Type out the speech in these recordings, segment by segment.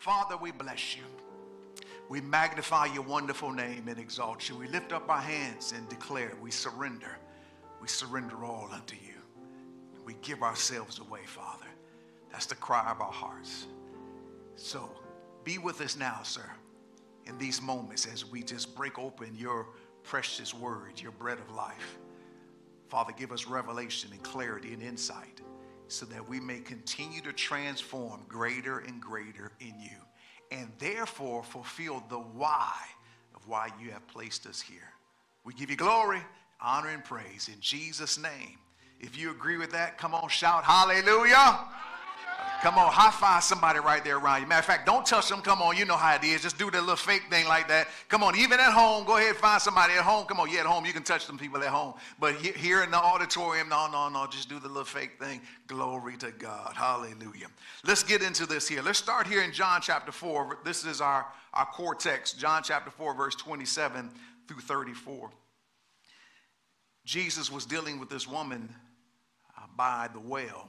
Father, we bless you. We magnify your wonderful name and exalt you. We lift up our hands and declare we surrender. We surrender all unto you. We give ourselves away, Father. That's the cry of our hearts. So be with us now, sir, in these moments as we just break open your precious word, your bread of life. Father, give us revelation and clarity and insight so that we may continue to transform greater and greater in you, and therefore fulfill the why of why you have placed us here. We give you glory, honor, and praise in Jesus' name. If you agree with that, come on, shout hallelujah. Come on, high five somebody right there around you. Matter of fact, don't touch them. Come on, you know how it is. Just do that little fake thing like that. Come on, even at home, go ahead and find somebody at home. Come on, at home, you can touch some people at home. But here in the auditorium, no, just do the little fake thing. Glory to God. Hallelujah. Let's get into this here. Let's start here in John chapter 4. This is our core text, John chapter 4, verse 27 through 34. Jesus was dealing with this woman by the well,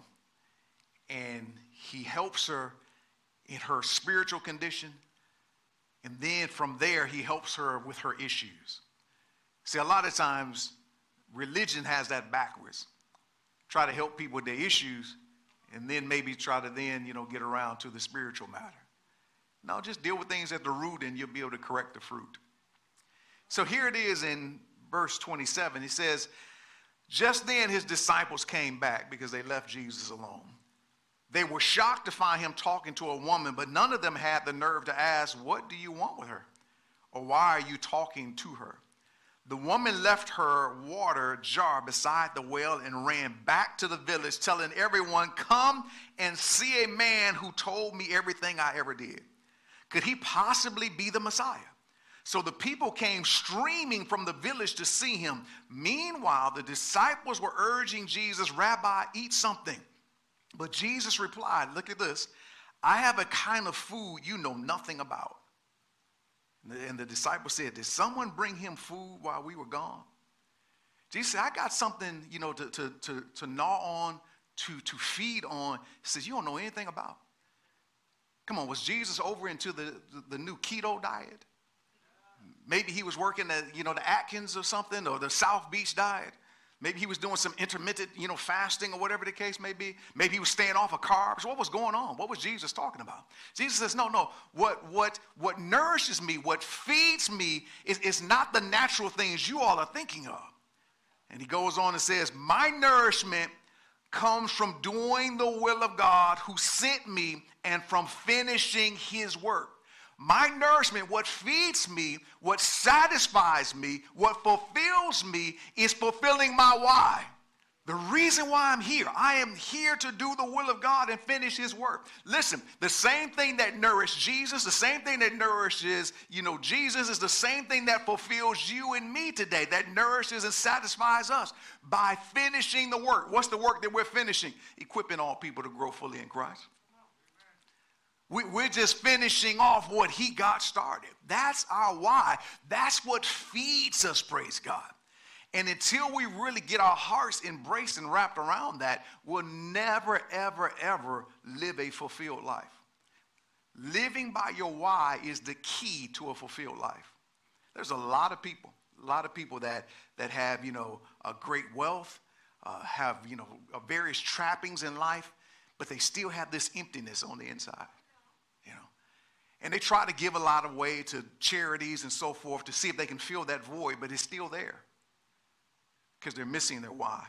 and he helps her in her spiritual condition, and then from there he helps her with her issues. See, a lot of times religion has that backwards. Try to help people with their issues, and then maybe try to then, get around to the spiritual matter. No, just deal with things at the root and you'll be able to correct the fruit. So here it is in verse 27. He says, just then his disciples came back because they left Jesus alone. They were shocked to find him talking to a woman, but none of them had the nerve to ask, what do you want with her? Or why are you talking to her? The woman left her water jar beside the well and ran back to the village, telling everyone, come and see a man who told me everything I ever did. Could he possibly be the Messiah? So the people came streaming from the village to see him. Meanwhile, the disciples were urging Jesus, Rabbi, eat something. But Jesus replied, look at this, I have a kind of food you know nothing about. And the disciples said, did someone bring him food while we were gone? Jesus said, I got something, to gnaw on, to feed on. He says, you don't know anything about. Come on, was Jesus over into the new keto diet? Maybe he was working at, the Atkins or something, or the South Beach diet. Maybe he was doing some intermittent, fasting or whatever the case may be. Maybe he was staying off of carbs. What was going on? What was Jesus talking about? Jesus says, no. What nourishes me, what feeds me is not the natural things you all are thinking of. And he goes on and says, my nourishment comes from doing the will of God who sent me and from finishing his work. My nourishment, what feeds me, what satisfies me, what fulfills me is fulfilling my why. The reason why I'm here, I am here to do the will of God and finish his work. Listen, the same thing that nourished Jesus, the same thing that nourishes, Jesus is the same thing that fulfills you and me today, that nourishes and satisfies us by finishing the work. What's the work that we're finishing? Equipping all people to grow fully in Christ. We're just finishing off what he got started. That's our why. That's what feeds us, praise God. And until we really get our hearts embraced and wrapped around that, we'll never, ever, ever live a fulfilled life. Living by your why is the key to a fulfilled life. There's a lot of people that have, a great wealth, have, various trappings in life, but they still have this emptiness on the inside. And they try to give a lot of way to charities and so forth to see if they can fill that void, but it's still there because they're missing their why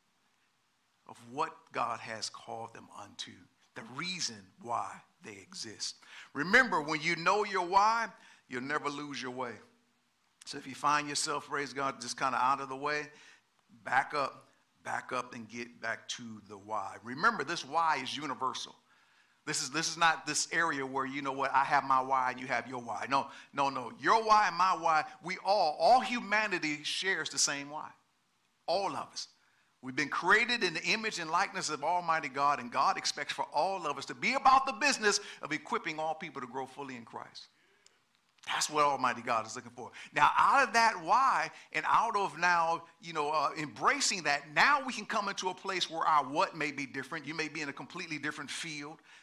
of what God has called them unto, the reason why they exist. Remember, when you know your why, you'll never lose your way. So if you find yourself, praise God, just kind of out of the way, back up and get back to the why. Remember, this why is universal. This is not this area where, I have my why and you have your why. No. Your why and my why, all humanity shares the same why. All of us. We've been created in the image and likeness of Almighty God, and God expects for all of us to be about the business of equipping all people to grow fully in Christ. That's what Almighty God is looking for. Now, out of that why, and out of now, embracing that, now we can come into a place where our what may be different. You may be in a completely different field.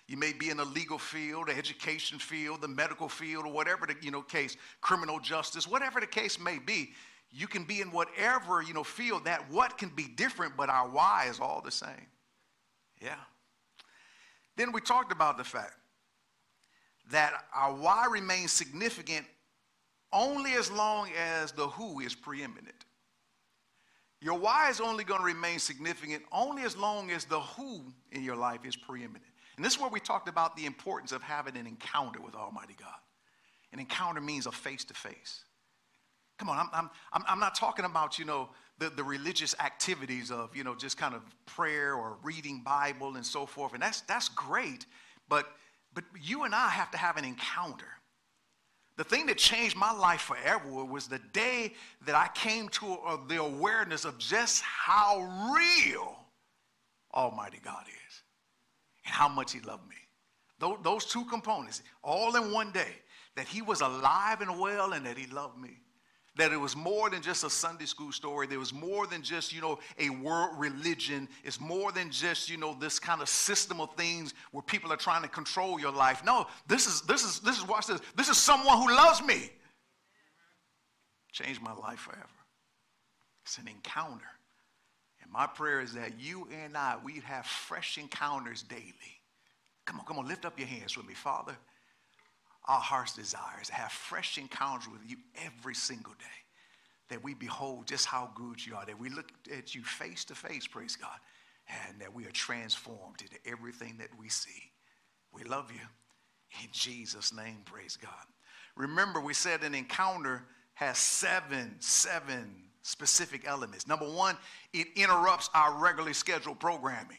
You may be in the legal field, the education field, the medical field, or whatever the case, criminal justice, whatever the case may be. You can be in whatever field. That what can be different, but our why is all the same. Yeah. Then we talked about the fact that our why remains significant only as long as the who is preeminent. Your why is only going to remain significant only as long as the who in your life is preeminent. And this is where we talked about the importance of having an encounter with Almighty God. An encounter means a face-to-face. Come on, I'm not talking about, the religious activities of, just kind of prayer or reading Bible and so forth. And that's great, but you and I have to have an encounter. The thing that changed my life forever was the day that I came to the awareness of just how real Almighty God is and how much he loved me. Those two components, all in one day, that he was alive and well and that he loved me. That it was more than just a Sunday school story. There was more than just, a world religion. It's more than just, this kind of system of things where people are trying to control your life. No, this is watch this. This is someone who loves me. Changed my life forever. It's an encounter. And my prayer is that you and I, we'd have fresh encounters daily. Come on, lift up your hands with me, Father. Our heart's desire is to have fresh encounters with you every single day. That we behold just how good you are. That we look at you face to face, praise God. And that we are transformed into everything that we see. We love you. In Jesus' name, praise God. Remember, we said an encounter has seven specific elements. Number one, it interrupts our regularly scheduled programming.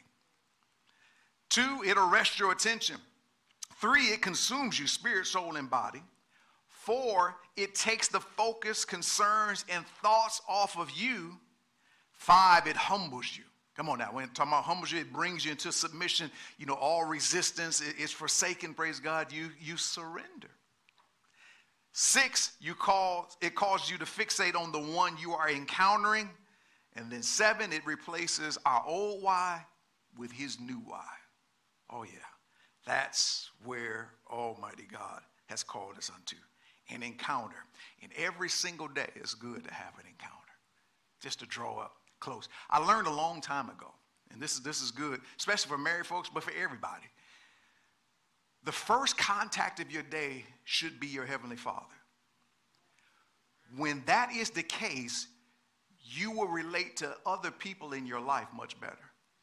2, it arrests your attention. 3, it consumes you, spirit, soul, and body. 4, it takes the focus, concerns, and thoughts off of you. 5, it humbles you. Come on now, when talking about humbles you, it brings you into submission. All resistance is forsaken, praise God. You surrender. 6, it causes you to fixate on the one you are encountering. And then 7, it replaces our old why with his new why. Oh yeah. That's where Almighty God has called us unto, an encounter. And every single day it's good to have an encounter, just to draw up close. I learned a long time ago, and this is good, especially for married folks, but for everybody. The first contact of your day should be your Heavenly Father. When that is the case, you will relate to other people in your life much better.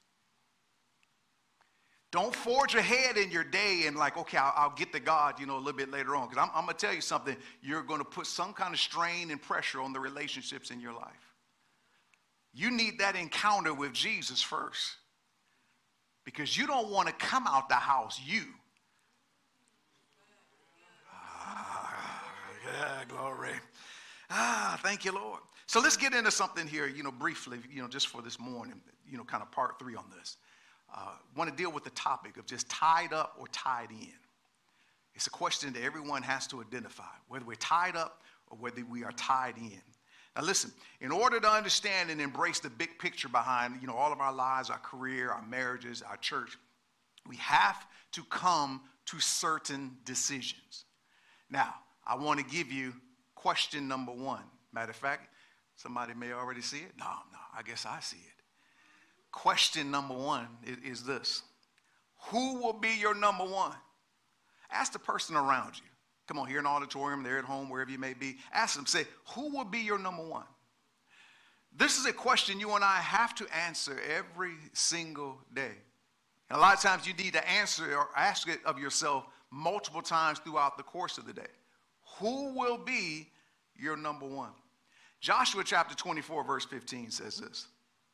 Don't forge ahead in your day and okay, I'll get to God, a little bit later on. Because I'm going to tell you something. You're going to put some kind of strain and pressure on the relationships in your life. You need that encounter with Jesus first. Because you don't want to come out the house, yeah, glory. Thank you, Lord. So let's get into something here, briefly, just for this morning, kind of part 3 on this. Want to deal with the topic of just tied up or tied in. It's a question that everyone has to identify, whether we're tied up or whether we are tied in. Now listen, in order to understand and embrace the big picture behind, all of our lives, our career, our marriages, our church, we have to come to certain decisions. Now, I want to give you question number 1. Matter of fact, somebody may already see it. No, I guess I see it. Question number 1 is this. Who will be your number 1? Ask the person around you. Come on, here in the auditorium, there at home, wherever you may be. Ask them, say, who will be your number 1? This is a question you and I have to answer every single day. And a lot of times you need to answer or ask it of yourself multiple times throughout the course of the day. Who will be your number 1? Joshua chapter 24, verse 15 says this.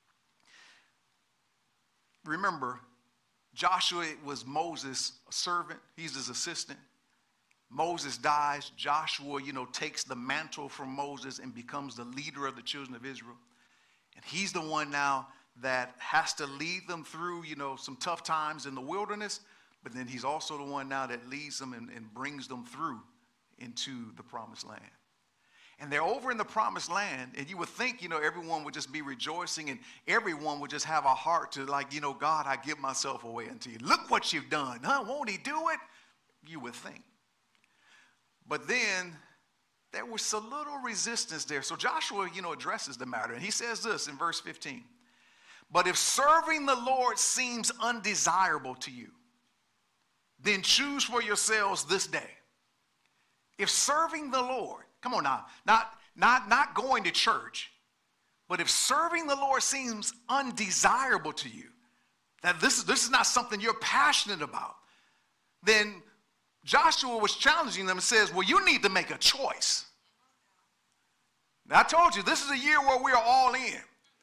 Remember, Joshua was Moses' servant. He's his assistant. Moses dies. Joshua, takes the mantle from Moses and becomes the leader of the children of Israel. And he's the one now that has to lead them through, some tough times in the wilderness. But then he's also the one now that leads them and brings them through into the promised land. And they're over in the promised land, and you would think, everyone would just be rejoicing, and everyone would just have a heart to God, I give myself away unto you. Look what you've done. Huh? Won't he do it? You would think. But then there was a little resistance there. So Joshua, addresses the matter, and he says this in verse 15. But if serving the Lord seems undesirable to you, then choose for yourselves this day. If serving the Lord, come on now, not going to church, but if serving the Lord seems undesirable to you, that this is not something you're passionate about, then Joshua was challenging them and says, well, you need to make a choice. Now, I told you, this is a year where we are all in.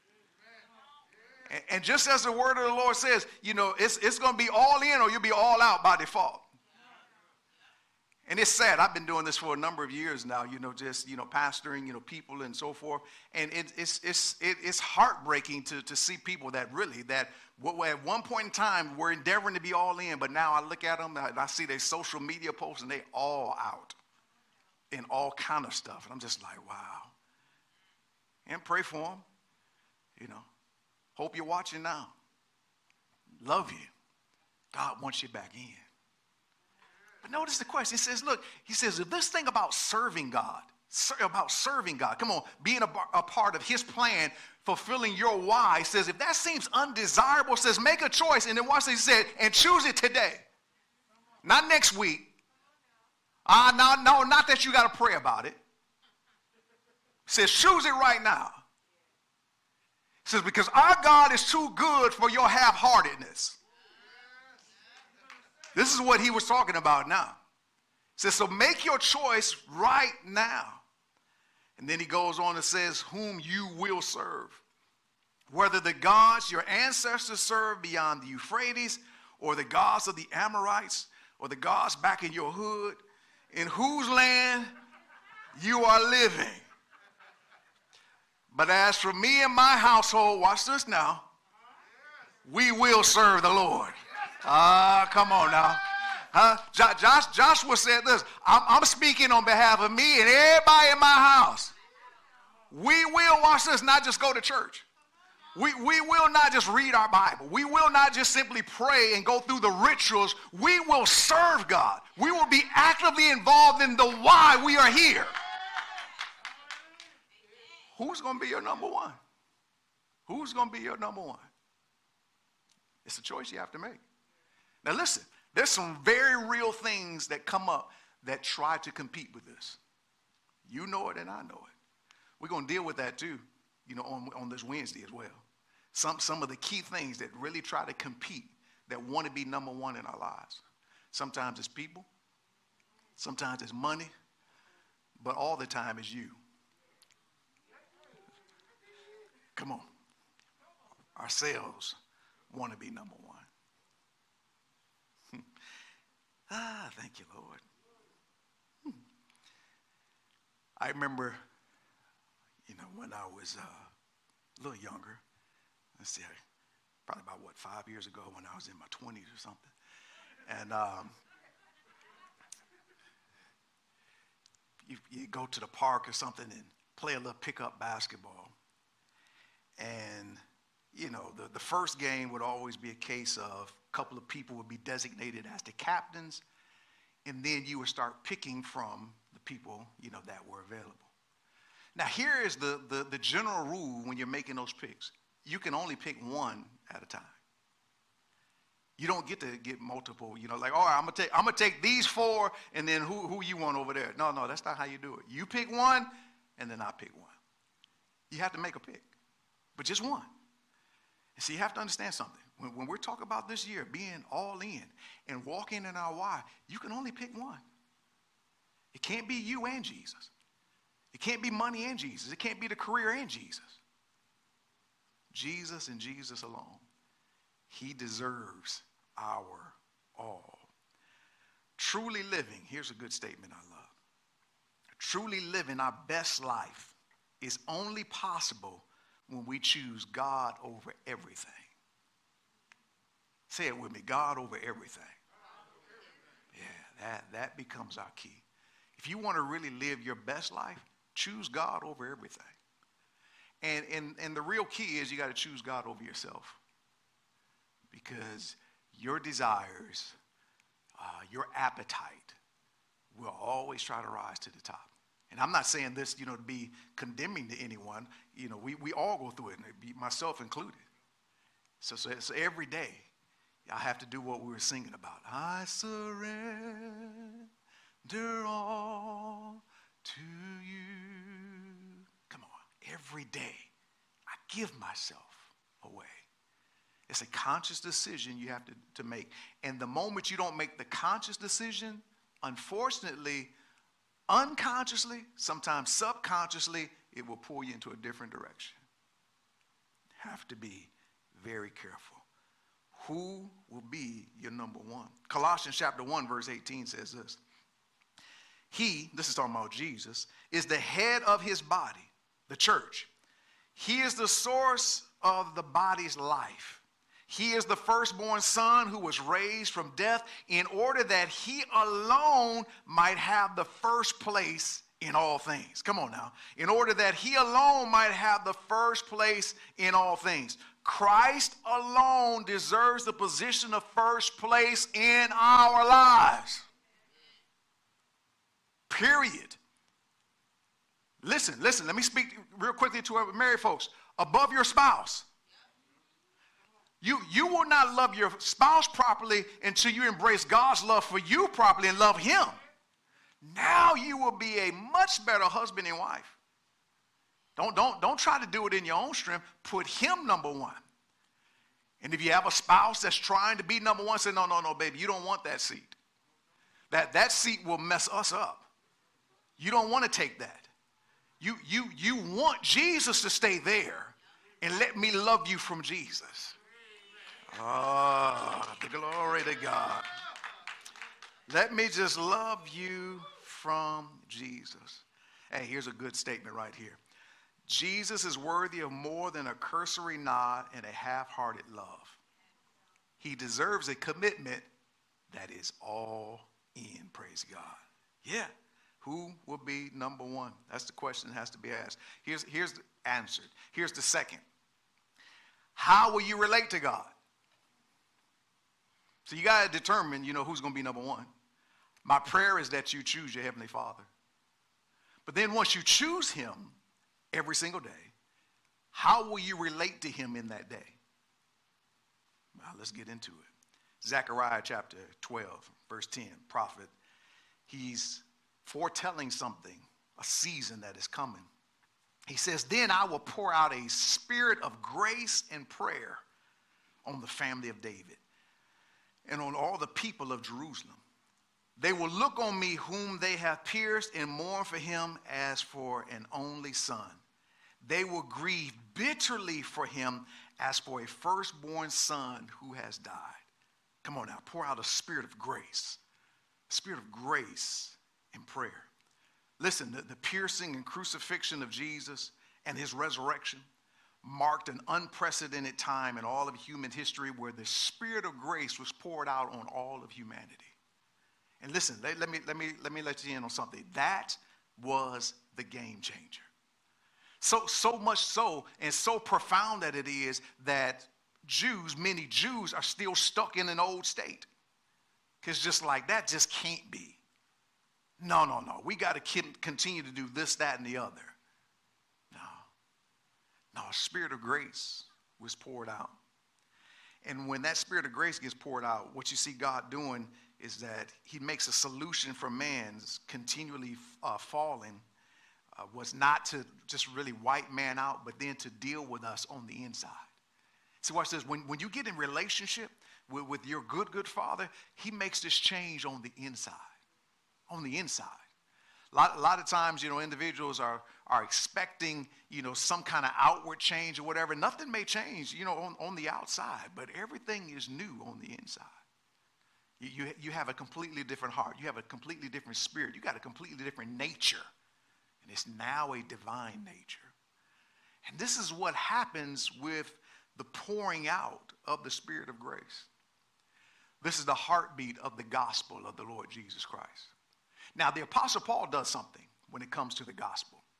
And just as the word of the Lord says, it's going to be all in or you'll be all out by default. And it's sad. I've been doing this for a number of years now, pastoring, people and so forth. And it's heartbreaking to see people that at one point in time were endeavoring to be all in, but now I look at them and I see their social media posts and they all out in all kind of stuff. And I'm just like, wow. And pray for them, Hope you're watching now. Love you. God wants you back in. But notice the question. It says, look, he says, if this thing about serving God, come on, being a part of his plan, fulfilling your why, says, if that seems undesirable, says, make a choice. And then watch this, he said, and choose it today. Not next week. No, not that you got to pray about it. It says, choose it right now. It says, because our God is too good for your half-heartedness. This is what he was talking about now. He says, so make your choice right now. And then he goes on and says, whom you will serve. Whether the gods your ancestors served beyond the Euphrates, or the gods of the Amorites, or the gods back in your hood, in whose land you are living. But as for me and my household, watch this now, we will serve the Lord. Come on now. Joshua said this, I'm speaking on behalf of me and everybody in my house. We will, watch this, not just go to church. We will not just read our Bible. We will not just simply pray and go through the rituals. We will serve God. We will be actively involved in the why we are here. Who's going to be your number one? Who's going to be your number one? It's a choice you have to make. Now listen, there's some very real things that come up that try to compete with this. You know it and I know it. We're going to deal with that too, on this Wednesday as well. Some of the key things that really try to compete, that want to be number one in our lives. Sometimes it's people. Sometimes it's money. But all the time it's you. Come on. Ourselves want to be number one. Thank you, Lord. I remember, when I was a little younger, let's see, probably about 5 years ago when I was in my 20s or something. And you go to the park or something and play a little pickup basketball. And, the first game would always be a case of a couple of people would be designated as the captains, and then you would start picking from the people, that were available. Now, here is the general rule when you're making those picks. You can only pick one at a time. You don't get to get multiple, like, all right, I'm gonna take these four, and then who you want over there. No, that's not how you do it. You pick one, and then I pick one. You have to make a pick, but just one. And so you have to understand something. When we're talking about this year being all in and walking in our why, you can only pick one. It can't be you and Jesus. It can't be money and Jesus. It can't be the career and Jesus. Jesus and Jesus alone. He deserves our all. Truly living, here's a good statement I love. Truly living our best life is only possible when we choose God over everything. Say it with me, God over everything. Yeah, that becomes our key. If you want to really live your best life, Choose God over everything. And the real key is you got to choose God over yourself. Because your desires, your appetite will always try to rise to the top. And I'm not saying this, to be condemning to anyone. We all go through it, myself included. So every day, I have to do what we were singing about. I surrender all to you. Come on, every day, I give myself away. It's a conscious decision you have to make. And the moment you don't make the conscious decision, unfortunately, unconsciously, sometimes subconsciously, it will pull you into a different direction. You have to be very careful. Who will be your number one? Colossians chapter 1, verse 18 says this. He, this is talking about Jesus, is the head of his body, the church. He is the source of the body's life. He is the firstborn son who was raised from death in order that he alone might have the first place in all things. Come on now. In order that he alone might have the first place in all things. Christ alone deserves the position of first place in our lives. Period. Listen, let me speak real quickly to our married folks. Above your spouse. You will not love your spouse properly until you embrace God's love for you properly and love him. Now you will be a much better husband and wife. Don't try to do it in your own strength. Put him number one. And if you have a spouse that's trying to be number one, say, no, baby, you don't want that seat. That seat will mess us up. You don't want to take that. You want Jesus to stay there and let me love you from Jesus. Oh, the glory to God. Let me just love you from Jesus. Hey, here's a good statement right here. Jesus is worthy of more than a cursory nod and a half-hearted love. He deserves a commitment that is all in, praise God. Yeah, who will be number one? That's the question that has to be asked. Here's the answer. Here's the second. How will you relate to God? So you got to determine, who's going to be number one. My prayer is that you choose your Heavenly Father. But then once you choose him every single day, how will you relate to him in that day? Well, let's get into it. Zechariah chapter 12, verse 10, prophet. He's foretelling something, a season that is coming. He says, then I will pour out a spirit of grace and prayer on the family of David and on all the people of Jerusalem. They will look on me whom they have pierced and mourn for him as for an only son. They will grieve bitterly for him as for a firstborn son who has died. Come on now, pour out a spirit of grace and prayer. Listen, the piercing and crucifixion of Jesus and his resurrection marked an unprecedented time in all of human history where the spirit of grace was poured out on all of humanity. And listen, let me let you in on something. That was the game changer. So much so, and so profound that it is, that many Jews are still stuck in an old state. Because just like that just can't be. No. We got to continue to do this, that, and the other. No, a spirit of grace was poured out. And when that spirit of grace gets poured out, what you see God doing is that he makes a solution for man's continually falling, was not to just really wipe man out, but then to deal with us on the inside. See, watch this. When you get in relationship with your good Father, he makes this change on the inside. On the inside. A lot of times, individuals are expecting, some kind of outward change or whatever. Nothing may change, on the outside, but everything is new on the inside. You have a completely different heart. You have a completely different spirit. You got a completely different nature. And it's now a divine nature. And this is what happens with the pouring out of the Spirit of grace. This is the heartbeat of the gospel of the Lord Jesus Christ. Now, the Apostle Paul does something when it comes to the gospel.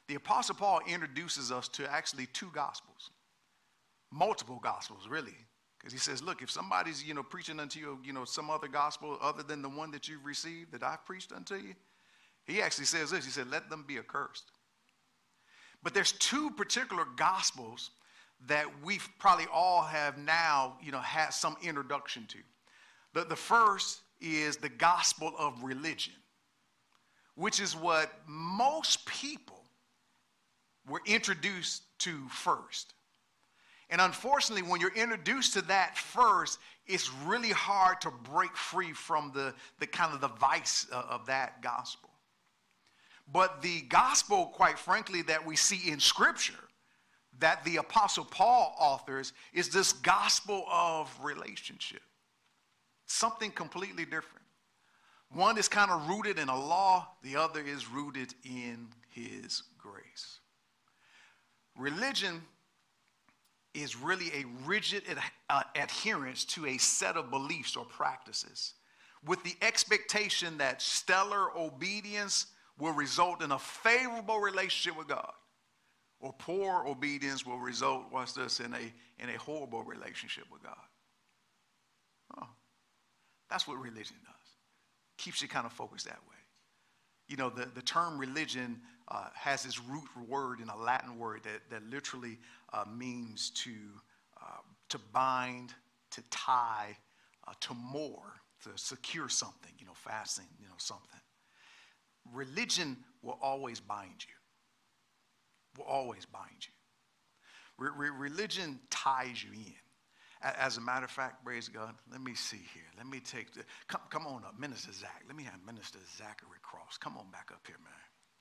the Apostle Paul introduces us to actually two gospels, multiple gospels, really. Because he says, look, if somebody's, preaching unto you, some other gospel other than the one that you've received that I've preached unto you, he actually says this. He said, let them be accursed. But there's two particular gospels that we probably all have now, had some introduction to. The first is the gospel of religion, which is what most people were introduced to first. And unfortunately, when you're introduced to that first, it's really hard to break free from the kind of the vice of that gospel. But the gospel, quite frankly, that we see in Scripture, that the Apostle Paul authors, is this gospel of relationship. Something completely different. One is kind of rooted in a law. The other is rooted in his grace. Religion is really a rigid adherence to a set of beliefs or practices with the expectation that stellar obedience will result in a favorable relationship with God, or poor obedience will result, watch this, in a horrible relationship with God. Oh, that's what religion does. Keeps you kind of focused that way. The term religion has its root word in a Latin word that literally means to bind, to tie, to moor, to secure something, fasten, something. Religion will always bind you. Will always bind you. Religion ties you in. As a matter of fact, praise God, let me see here. Let me take come on up, Minister Zach. Let me have Minister Zachary Cross. Come on back up here, man.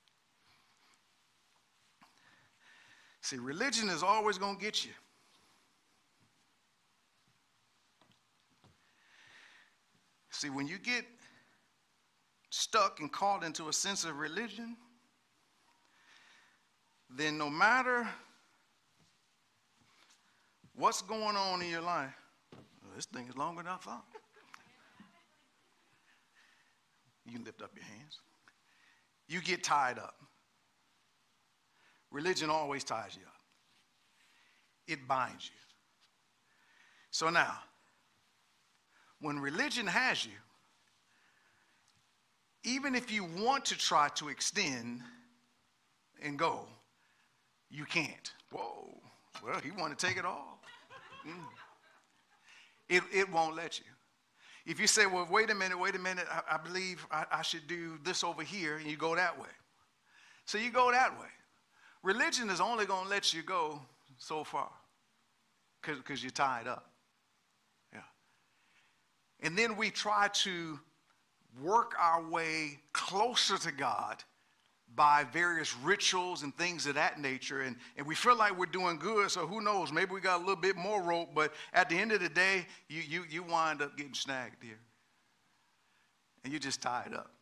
See, religion is always going to get you. See, when you get stuck and caught into a sense of religion, then no matter what's going on in your life, this thing is longer than I thought. You can lift up your hands. You get tied up. Religion always ties you up. It binds you. So now, when religion has you, even if you want to try to extend and go, you can't. Whoa, well, he wanted to take it all. It won't let you. If you say, well, wait a minute, I believe I should do this over here, and you go that way. So you go that way. Religion is only going to let you go so far because you're tied up. Yeah. And then we try to work our way closer to God by various rituals and things of that nature. And we feel like we're doing good, so who knows? Maybe we got a little bit more rope, but at the end of the day, you wind up getting snagged here. And you're just tied up.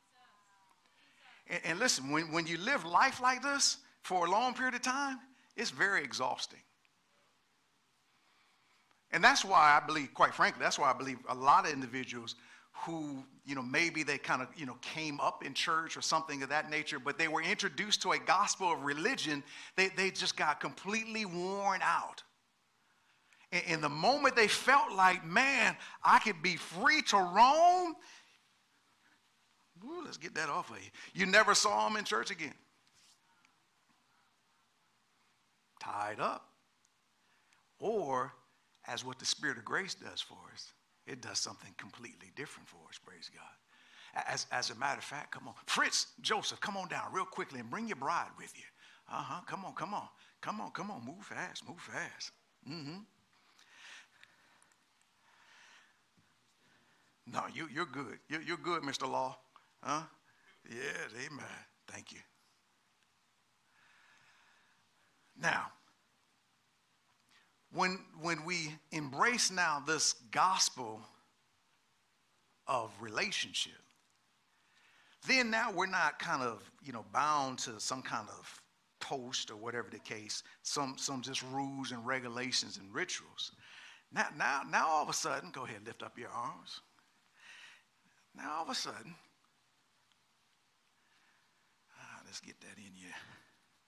And listen, when you live life like this for a long period of time, it's very exhausting. And that's why I believe, quite frankly, a lot of individuals who, maybe they kind of, came up in church or something of that nature, but they were introduced to a gospel of religion, they just got completely worn out. And the moment they felt like, man, I could be free to roam, let's get that off of you. You never saw them in church again. Tied up. Or, as what the Spirit of grace does for us, it does something completely different for us, praise God. As a matter of fact, come on. Fritz, Joseph, come on down real quickly and bring your bride with you. Come on. Move fast. Mm-hmm. No, you're good. You're good, Mr. Law. Huh? Yes, amen. Thank you. Now, when we embrace now this gospel of relationship, then now we're not kind of, bound to some kind of post or whatever the case, some just rules and regulations and rituals. Now all of a sudden, go ahead, lift up your arms. Now all of a sudden, let's get that in you.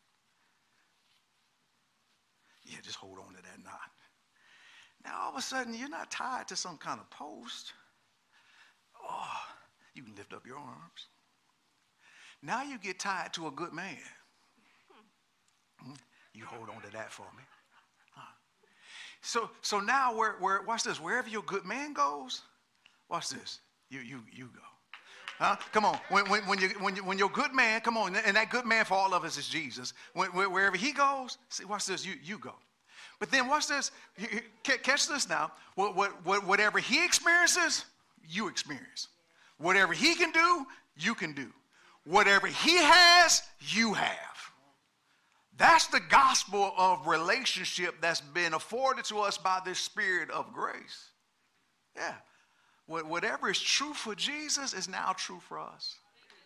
Yeah, just hold on to that knot. Now, all of a sudden, you're not tied to some kind of post. Oh, you can lift up your arms. Now you get tied to a good man. You hold on to that for me. So now, watch this. Wherever your good man goes, watch this. You go. Huh? Come on. When your good man, come on, and that good man for all of us is Jesus. Wherever he goes, see, watch this. You go. But then watch this. Catch this now. Whatever he experiences, you experience. Whatever he can do, you can do. Whatever he has, you have. That's the gospel of relationship that's been afforded to us by this Spirit of grace. Yeah. Whatever is true for Jesus is now true for us.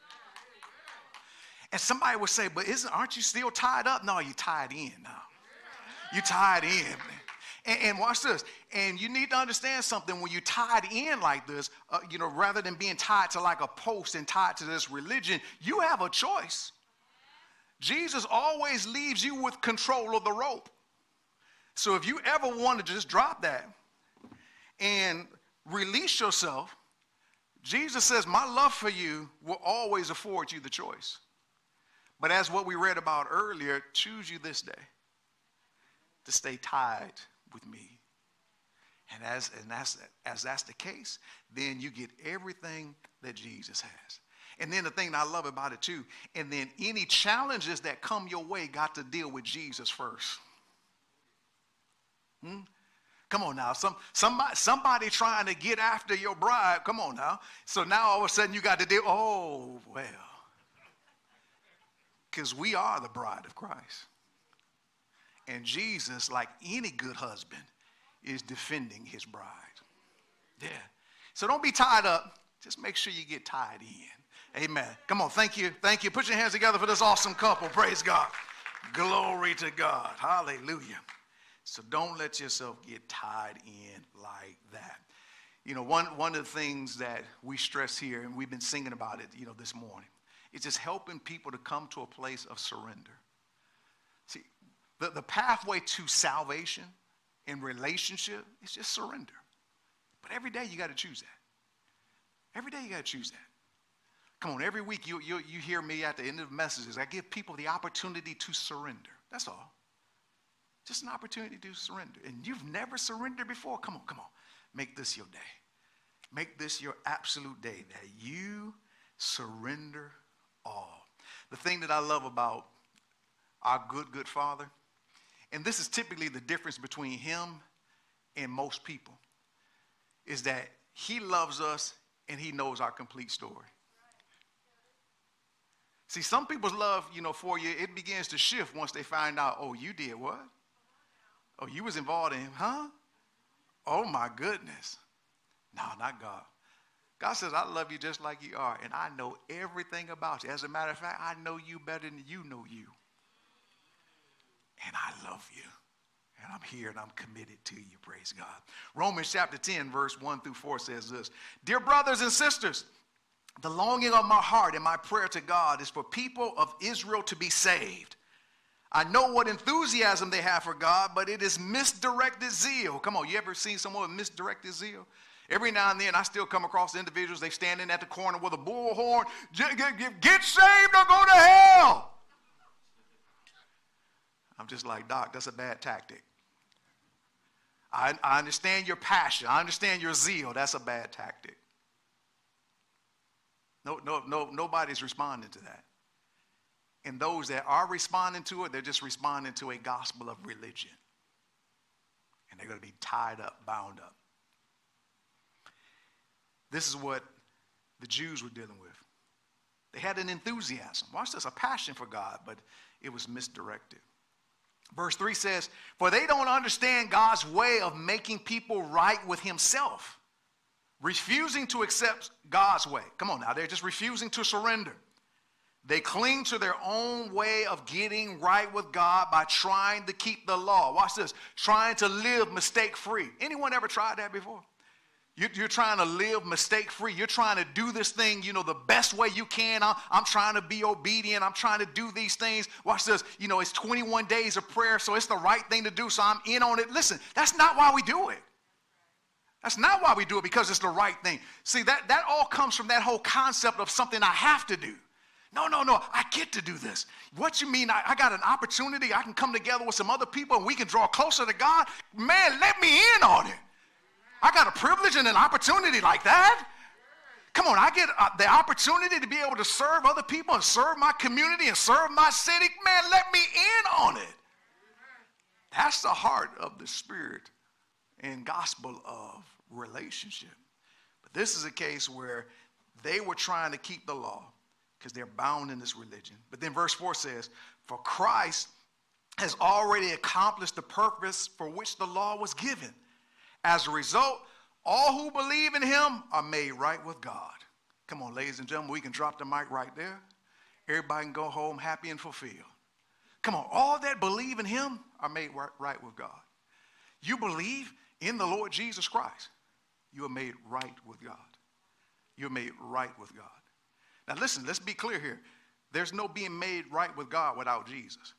And somebody would say, but aren't you still tied up? No, you're tied in now. You're tied in. And watch this. And you need to understand something. When you're tied in like this, rather than being tied to like a post and tied to this religion, you have a choice. Jesus always leaves you with control of the rope. So if you ever want to just drop that and release yourself, Jesus says, my love for you will always afford you the choice. But as what we read about earlier, choose you this day to stay tied with me. And as that's the case, then you get everything that Jesus has. And then the thing that I love about it too, and then any challenges that come your way got to deal with Jesus first. Come on now, somebody trying to get after your bride, come on now. So now all of a sudden you got to deal, oh, well. Because we are the bride of Christ. And Jesus, like any good husband, is defending his bride. Yeah. So don't be tied up. Just make sure you get tied in. Amen. Come on, thank you. Thank you. Put your hands together for this awesome couple. Praise God. Glory to God. Hallelujah. So don't let yourself get tied in like that. One of the things that we stress here, and we've been singing about it, this morning, is just helping people to come to a place of surrender. See, the pathway to salvation in relationship is just surrender. But every day you got to choose that. Every day you got to choose that. Come on, every week you hear me at the end of the messages. I give people the opportunity to surrender. That's all. Just an opportunity to surrender. And you've never surrendered before. Come on. Make this your day. Make this your absolute day that you surrender all. The thing that I love about our good Father, and this is typically the difference between him and most people, is that he loves us and he knows our complete story. See, some people's love, for you, it begins to shift once they find out, oh, you did what? Oh, you was involved in him, huh? Oh, my goodness. No, not God. God says, I love you just like you are, and I know everything about you. As a matter of fact, I know you better than you know you. And I love you. And I'm here and I'm committed to you, praise God. Romans chapter 10, verse 1 through 4 says this. Dear brothers and sisters, the longing of my heart and my prayer to God is for people of Israel to be saved. I know what enthusiasm they have for God, but it is misdirected zeal. Come on, you ever seen someone with misdirected zeal? Every now and then I still come across individuals, they standing at the corner with a bullhorn, get saved or go to hell. I'm just like, Doc, that's a bad tactic. I understand your passion. I understand your zeal. That's a bad tactic. No, nobody's responding to that. And those that are responding to it, they're just responding to a gospel of religion. And they're going to be tied up, bound up. This is what the Jews were dealing with. They had an enthusiasm. Watch this, a passion for God, but it was misdirected. Verse 3 says, for they don't understand God's way of making people right with himself. Refusing to accept God's way. Come on now, they're just refusing to surrender. They cling to their own way of getting right with God by trying to keep the law. Watch this, trying to live mistake-free. Anyone ever tried that before? You're trying to live mistake-free. You're trying to do this thing, the best way you can. I'm trying to be obedient. I'm trying to do these things. Watch this. It's 21 days of prayer, so it's the right thing to do, so I'm in on it. Listen, that's not why we do it. That's not why we do it, because it's the right thing. See, that all comes from that whole concept of something I have to do. No, I get to do this. What you mean, I got an opportunity, I can come together with some other people and we can draw closer to God? Man, let me in on it. I got a privilege and an opportunity like that. Come on, I get the opportunity to be able to serve other people and serve my community and serve my city. Man, let me in on it. That's the heart of the spirit and gospel of relationship. But this is a case where they were trying to keep the law because they're bound in this religion. But then verse 4 says, for Christ has already accomplished the purpose for which the law was given. As a result, all who believe in him are made right with God. Come on, ladies and gentlemen, we can drop the mic right there. Everybody can go home happy and fulfilled. Come on, all that believe in him are made right with God. You believe in the Lord Jesus Christ, you are made right with God. You're made right with God. Now listen, let's be clear here. There's no being made right with God without Jesus.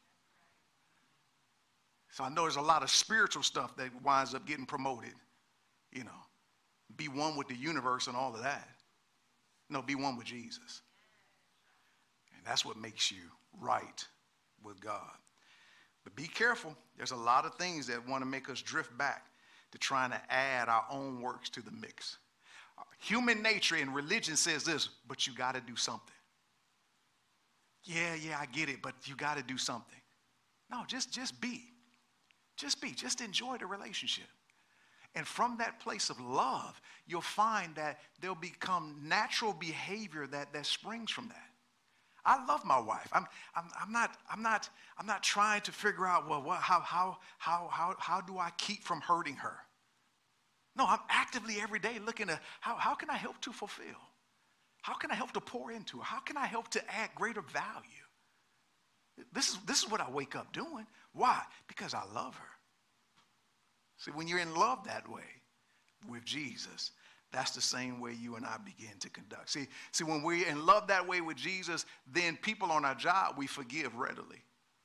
So I know there's a lot of spiritual stuff that winds up getting promoted. Be one with the universe and all of that. No, be one with Jesus. And that's what makes you right with God. But be careful. There's a lot of things that want to make us drift back to trying to add our own works to the mix. Human nature and religion says this, but you got to do something. Yeah, I get it, but you got to do something. No, just be. Just enjoy the relationship. And from that place of love, you'll find that there'll become natural behavior that springs from that. I love my wife. I'm not trying to figure out, how do I keep from hurting her? No, I'm actively every day looking at how can I help to fulfill? How can I help to pour into her? How can I help to add greater value? This is what I wake up doing. Why? Because I love her. See, when you're in love that way with Jesus, that's the same way you and I begin to conduct. See, when we're in love that way with Jesus, then people on our job, we forgive readily.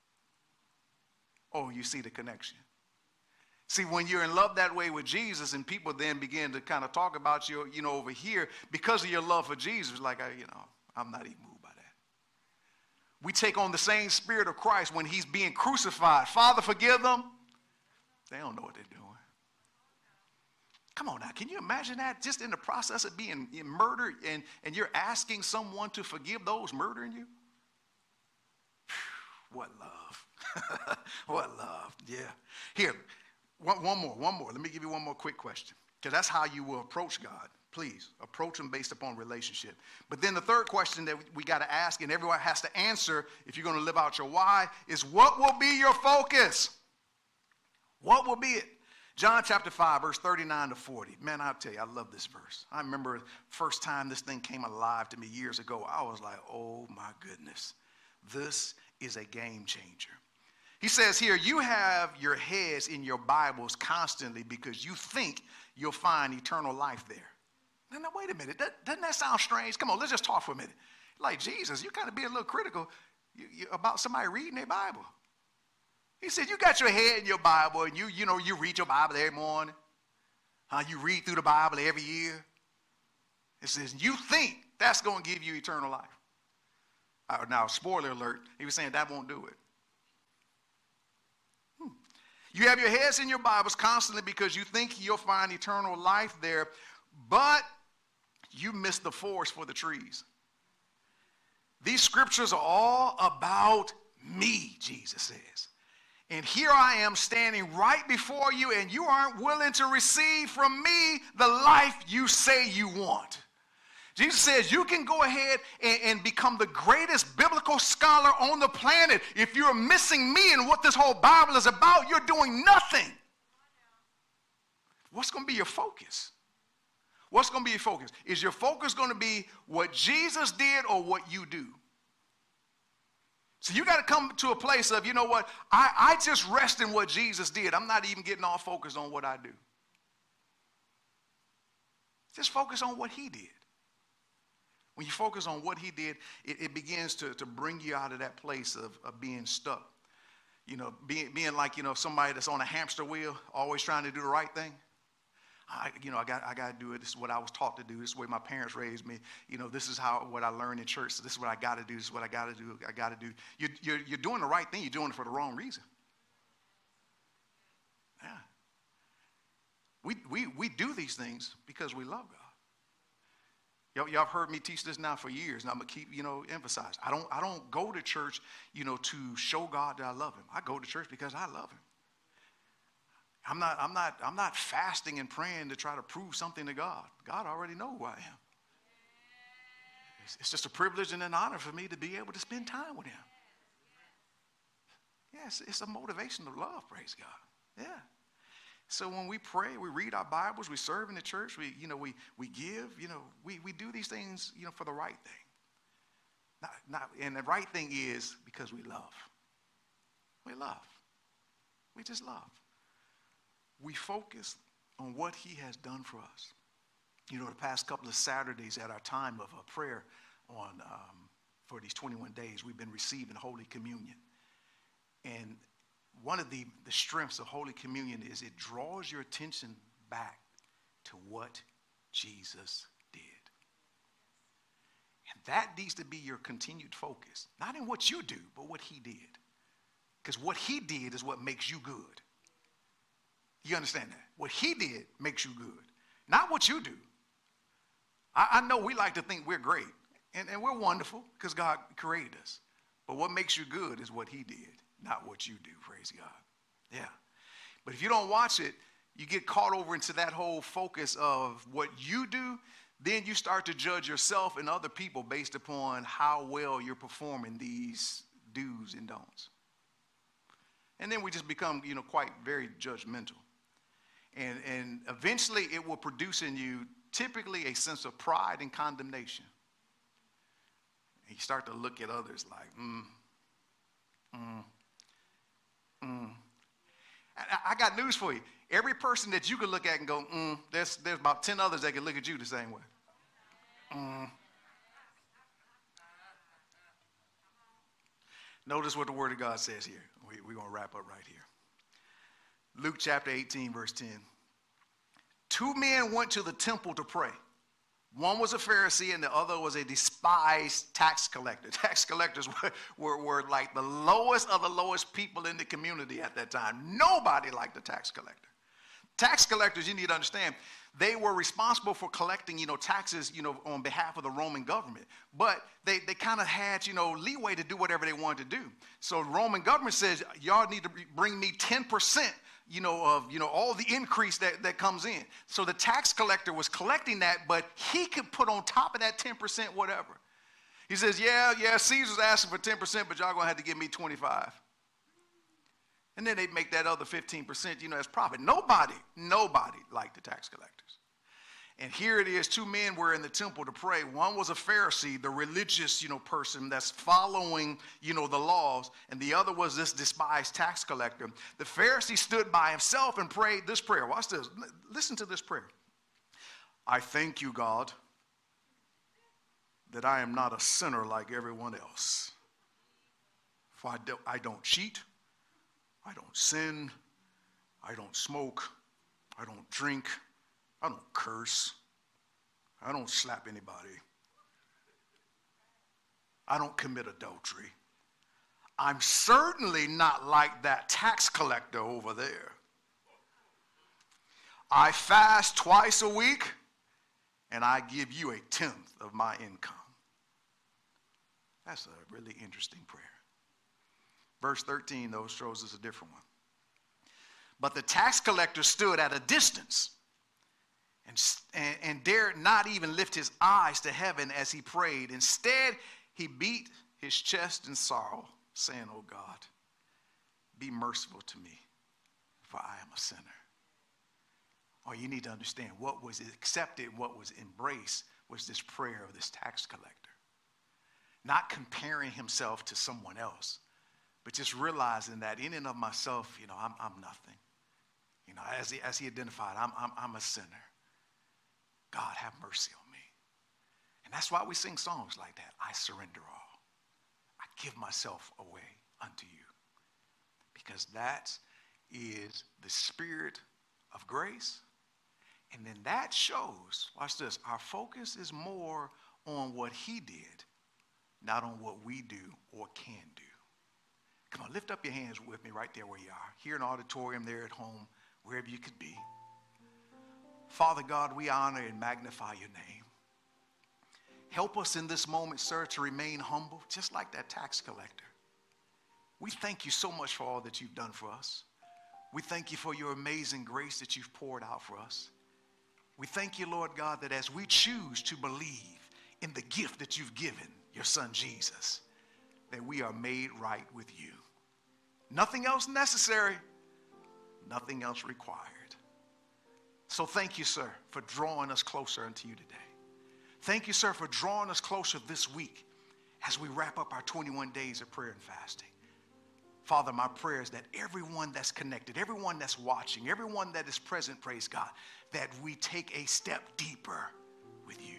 Oh, you see the connection. See, when you're in love that way with Jesus and people then begin to kind of talk about you, over here, because of your love for Jesus, like, I'm not even moved by that. We take on the same spirit of Christ when he's being crucified. Father, forgive them. They don't know what they're doing. Come on now, can you imagine that? Just in the process of being murdered and you're asking someone to forgive those murdering you? What love. What love. Yeah. Here, one more. Let me give you one more quick question, because that's how you will approach God. Please, approach him based upon relationship. But then the third question that we got to ask, and everyone has to answer if you're going to live out your why, is what will be your focus? What will be it? John chapter 5, verse 39 to 40. Man, I'll tell you, I love this verse. I remember the first time this thing came alive to me years ago. I was like, oh my goodness, this is a game changer. He says here, you have your heads in your Bibles constantly because you think you'll find eternal life there. Now, wait a minute. Doesn't that sound strange? Come on, let's just talk for a minute. Like, Jesus, you kind of being a little critical about somebody reading their Bible. He said, you got your head in your Bible, and you read your Bible every morning. You read through the Bible every year. It says, you think that's going to give you eternal life. Now, spoiler alert, he was saying that won't do it. You have your heads in your Bibles constantly because you think you'll find eternal life there, but you miss the forest for the trees. These scriptures are all about me, Jesus says. And here I am standing right before you, and you aren't willing to receive from me the life you say you want. Jesus says you can go ahead and become the greatest biblical scholar on the planet. If you're missing me and what this whole Bible is about, you're doing nothing. What's going to be your focus? What's going to be your focus? Is your focus going to be what Jesus did or what you do? So you got to come to a place of, you know what, I just rest in what Jesus did. I'm not even getting all focused on what I do. Just focus on what he did. When you focus on what he did, it begins to bring you out of that place of being stuck. Being like, somebody that's on a hamster wheel, always trying to do the right thing. I got to do it. This is what I was taught to do. This is the way my parents raised me. This is what I learned in church. So this is what I got to do. This is what I got to do. I got to do. You're doing the right thing. You're doing it for the wrong reason. Yeah. We do these things because we love God. Y'all have heard me teach this now for years, and I'm gonna keep, emphasize. I don't go to church, to show God that I love him. I go to church because I love him. I'm not fasting and praying to try to prove something to God. God already knows who I am. It's just a privilege and an honor for me to be able to spend time with him. Yes, it's a motivation of love, praise God. Yeah. So when we pray, we read our Bibles, we serve in the church, we give, we do these things, for the right thing. And the right thing is because we love. We love. We just love. We focus on what he has done for us. The past couple of Saturdays at our time of prayer for these 21 days, we've been receiving Holy Communion. And one of the strengths of Holy Communion is it draws your attention back to what Jesus did. And that needs to be your continued focus. Not in what you do, but what he did. Because what he did is what makes you good. You understand that? What he did makes you good. Not what you do. I know we like to think we're great. And we're wonderful because God created us. But what makes you good is what he did. Not what you do, praise God. Yeah. But if you don't watch it, you get caught over into that whole focus of what you do, then you start to judge yourself and other people based upon how well you're performing these do's and don'ts. And then we just become, quite very judgmental. And eventually it will produce in you typically a sense of pride and condemnation. And you start to look at others like, I got news for you. Every person that you could look at and go, there's about 10 others that can look at you the same way. Notice what the Word of God says here. We're going to wrap up right here. Luke chapter 18, verse 10. 2 men went to the temple to pray. One was a Pharisee and the other was a despised tax collector. Tax collectors were like the lowest of the lowest people in the community at that time. Nobody liked the tax collector. Tax collectors, you need to understand, they were responsible for collecting, taxes, on behalf of the Roman government. But they kind of had, leeway to do whatever they wanted to do. So the Roman government says, y'all need to bring me 10%. Of all the increase that comes in. So the tax collector was collecting that, but he could put on top of that 10% whatever. He says, yeah, Caesar's asking for 10%, but y'all gonna have to give me 25. And then they'd make that other 15%, as profit. Nobody liked the tax collectors. And here it is, 2 men were in the temple to pray. One was a Pharisee, the religious, person that's following, the laws. And the other was this despised tax collector. The Pharisee stood by himself and prayed this prayer. Watch this. Listen to this prayer. I thank you, God, that I am not a sinner like everyone else. For I don't cheat. I don't sin. I don't smoke. I don't drink. I don't curse. I don't slap anybody. I don't commit adultery. I'm certainly not like that tax collector over there. I fast twice a week, and I give you 1/10 of my income. That's a really interesting prayer. Verse 13, though, shows us a different one. But the tax collector stood at a distance and dared not even lift his eyes to heaven as he prayed. Instead, he beat his chest in sorrow, saying, "Oh God, be merciful to me, for I am a sinner." Oh, you need to understand what was accepted, what was embraced was this prayer of this tax collector. Not comparing himself to someone else, but just realizing that in and of myself, I'm nothing. As he identified, I'm a sinner. God, have mercy on me. And that's why we sing songs like that. I surrender all. I give myself away unto you. Because that is the spirit of grace. And then that shows, watch this, our focus is more on what he did, not on what we do or can do. Come on, lift up your hands with me right there where you are. Here in the auditorium, there at home, wherever you could be. Father God, we honor and magnify your name. Help us in this moment, sir, to remain humble, just like that tax collector. We thank you so much for all that you've done for us. We thank you for your amazing grace that you've poured out for us. We thank you, Lord God, that as we choose to believe in the gift that you've given, your son Jesus, that we are made right with you. Nothing else necessary, nothing else required. So thank you, sir, for drawing us closer unto you today. Thank you, sir, for drawing us closer this week as we wrap up our 21 days of prayer and fasting. Father, my prayer is that everyone that's connected, everyone that's watching, everyone that is present, praise God, that we take a step deeper with you.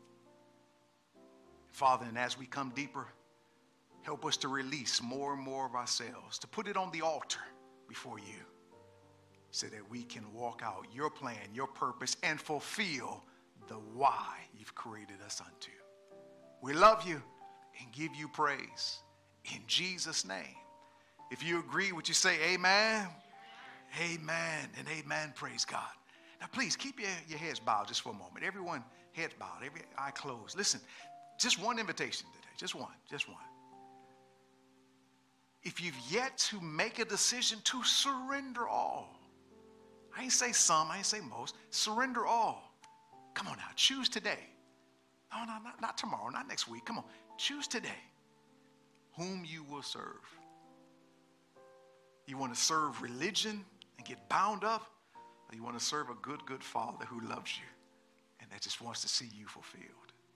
Father, and as we come deeper, help us to release more and more of ourselves, to put it on the altar before you, so that we can walk out your plan, your purpose, and fulfill the why you've created us unto. We love you and give you praise in Jesus' name. If you agree, would you say amen? Amen and amen. Praise God. Now, please keep your heads bowed just for a moment. Everyone, heads bowed, every eye closed. Listen, just one invitation today. Just one. If you've yet to make a decision to surrender all, I ain't say some, I ain't say most, surrender all. Come on now, choose today. No, not tomorrow, not next week. Come on, choose today whom you will serve. You want to serve religion and get bound up, or you want to serve a good Father who loves you and that just wants to see you fulfilled?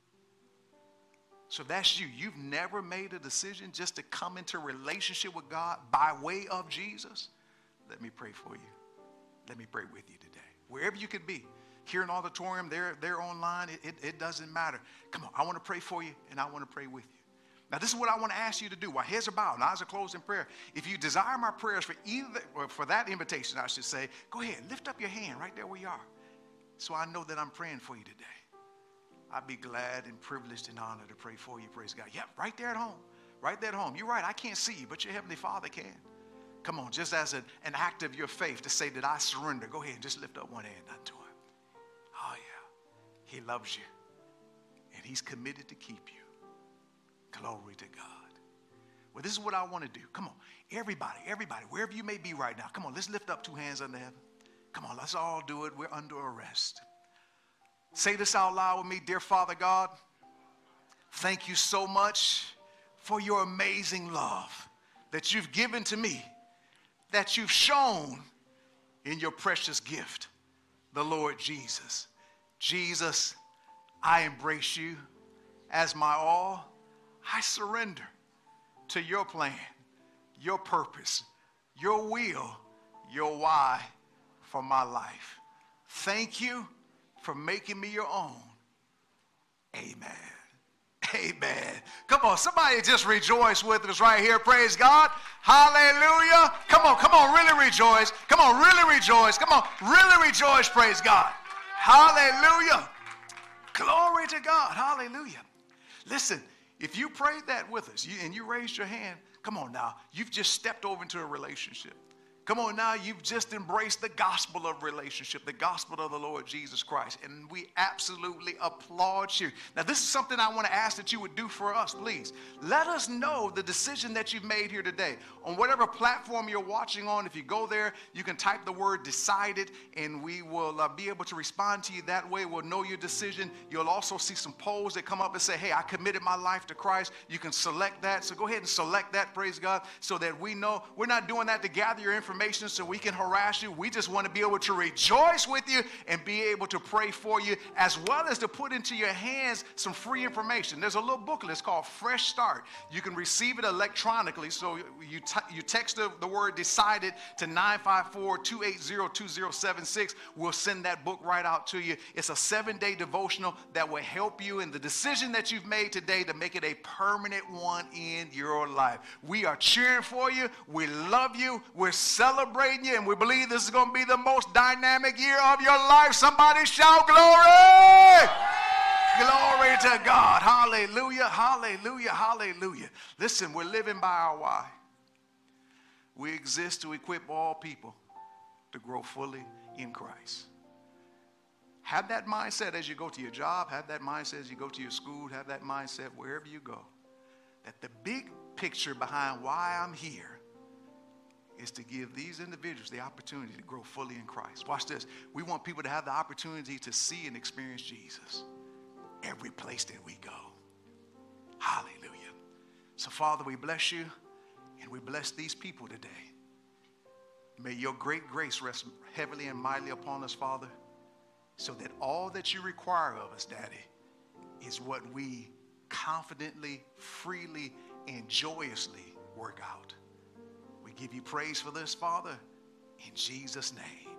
So if that's you. You've never made a decision just to come into relationship with God by way of Jesus. Let me pray for you. Let me pray with you today. Wherever you could be, here in the auditorium, they're online, it doesn't matter. Come on, I want to pray for you and I want to pray with you. Now, this is what I want to ask you to do. While heads are bowed and eyes are closed in prayer, if you desire my prayers for either, or for that invitation, I should say, go ahead, lift up your hand right there where you are, so I know that I'm praying for you today. I'd be glad and privileged and honored to pray for you, praise God. Yep, right there at home. Right there at home. You're right, I can't see you, but your Heavenly Father can. Come on, just as an act of your faith to say that I surrender, go ahead and just lift up one hand unto him. Oh, yeah. He loves you, and he's committed to keep you. Glory to God. Well, this is what I want to do. Come on, everybody, wherever you may be right now, come on, let's lift up two hands under heaven. Come on, let's all do it. We're under arrest. Say this out loud with me. Dear Father God, thank you so much for your amazing love that you've given to me, that you've shown in your precious gift, the Lord Jesus. Jesus, I embrace you as my all. I surrender to your plan, your purpose, your will, your why for my life. Thank you for making me your own. Amen. Amen. Come on, somebody just rejoice with us right here. Praise God. Hallelujah. Come on, really rejoice. Come on, really rejoice. Come on, really rejoice. Praise God. Hallelujah. Glory to God. Hallelujah. Listen, if you prayed that with us and you raised your hand, come on now, you've just stepped over into a relationship. Come on now, you've just embraced the gospel of relationship, the gospel of the Lord Jesus Christ, and we absolutely applaud you. Now, this is something I want to ask that you would do for us, please. Let us know the decision that you've made here today. On whatever platform you're watching on, if you go there, you can type the word decided, and we will be able to respond to you that way. We'll know your decision. You'll also see some polls that come up and say, hey, I committed my life to Christ. You can select that. So go ahead and select that, praise God, so that we know. We're not doing that to gather your information. information so we can harass you. We just want to be able to rejoice with you and be able to pray for you, as well as to put into your hands some free information. There's a little booklet. It's called Fresh Start. You can receive it electronically. So you text the word decided to 954-280-2076. We'll send that book right out to you. It's a 7-day devotional that will help you in the decision that you've made today to make it a permanent one in your life. We are cheering for you. We love you. We're celebrating you. And we believe this is going to be the most dynamic year of your life. Somebody shout glory! Glory to God. Hallelujah, hallelujah, hallelujah. Listen, we're living by our why. We exist to equip all people to grow fully in Christ. Have that mindset as you go to your job. Have that mindset as you go to your school. Have that mindset wherever you go. That the big picture behind why I'm here is to give these individuals the opportunity to grow fully in Christ. Watch this. We want people to have the opportunity to see and experience Jesus every place that we go. Hallelujah. So, Father, we bless you and we bless these people today. May your great grace rest heavily and mightily upon us, Father, so that all that you require of us, Daddy, is what we confidently, freely, and joyously work out. We give you praise for this, Father, in Jesus' name.